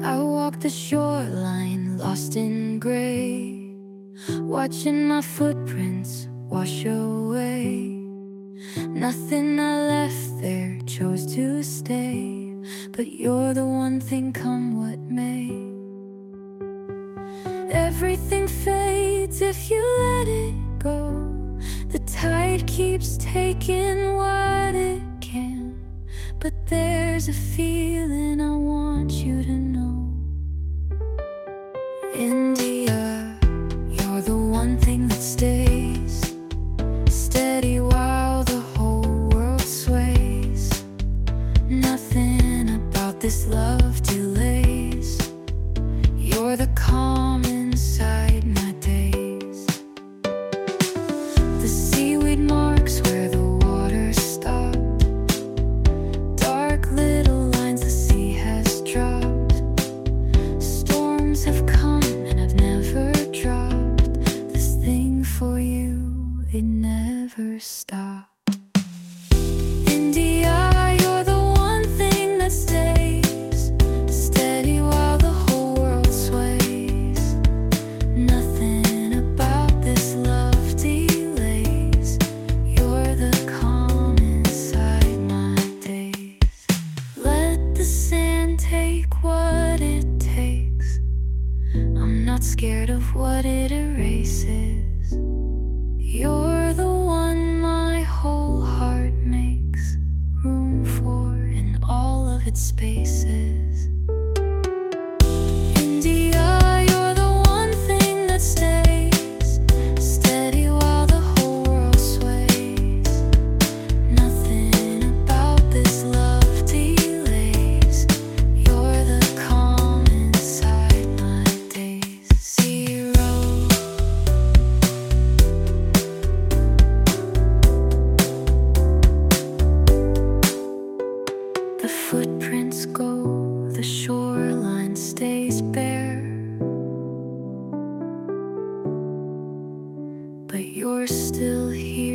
I walk the shoreline, lost in gray, watching my footprints wash away. Nothing I left there chose to stay, but you're the one thing, come what may. Everything fades if you let it go. The tide keeps taking what it can, but there's a feeling I want you to know. India, you're the one thing that stays steady while the whole world sways. Nothing about this love delays. You're the calm inside my days. The seaweed marks where the water stopped, dark little lines the sea has dropped. Storms have come and I've never dropped. This thing for you, it never stopped. India, you're the one thing that stays steady while the whole world sways. Nothing about this love delays. You're the calm inside my days. Let the sand take what it takes. I'm not scared of what it erases. You're the one my whole heart makes room for in all of its spaces. India, you're the one thing that stays steady while the whole world sways. Nothing about this love delays. You're the calm inside my days. Zero. The footprints go, the shoreline stays bare, but you're still here.